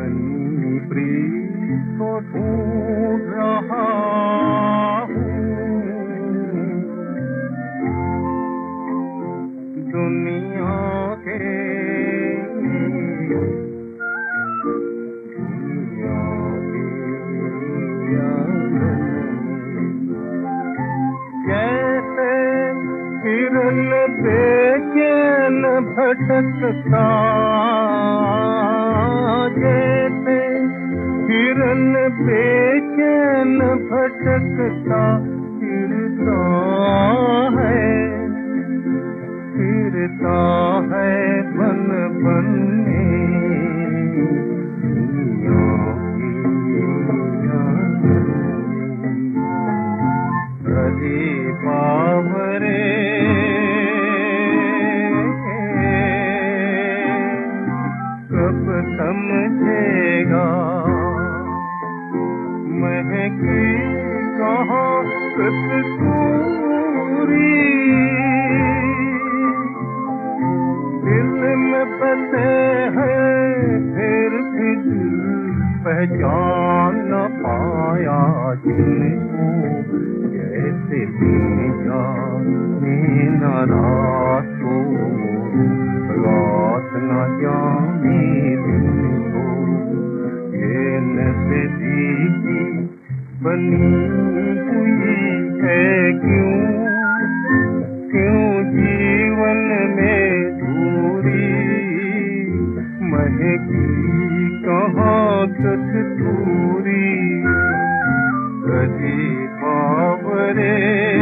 अपनी प्रीत को ढूंढ रहा हूँ। दुनिया के जैसे हिरन बेचैन भटकता, जैसे हिरन बेचैन भटकता फिरता है बन बन बावरे कब समझेगा महकी कहाँ कसूरी, दिल में बसे हैं फिर भी दिल पहचान न पाया जिनको, जैसे दिन जाने न रात को, रात न जाने दिन को। ये नज़दीकी बनी हुई है क्यों, क्यों जीवन में दूरी, महकी कहाँ कसूरी। कभी बावरे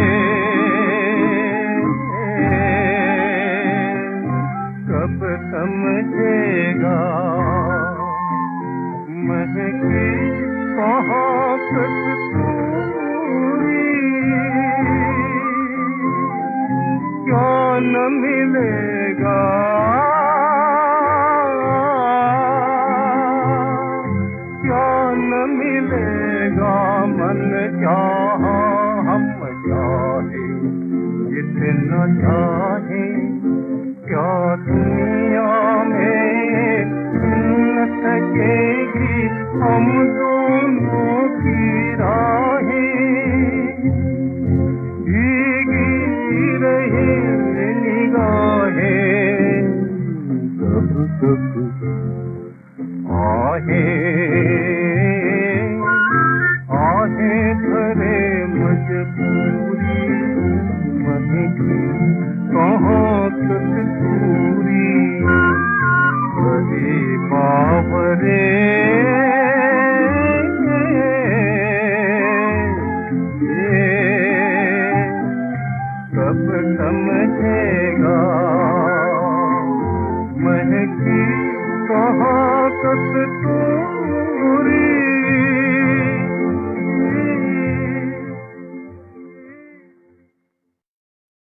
कब समझेगा महकी कहाँ कसूरी। क्या न मिलेगा, क्या न मिलेगा मन चाहा हम चाहे जितना चाहे, क्या दुनिया में मिल सकेगी हम दोनों की राहें। भीगी रही निगाहें कब तक आहे भरे मजबूरी, महकी कहाँ कसूरी। कभी बावरे कब समझेगा महकी कहाँ कसूरी।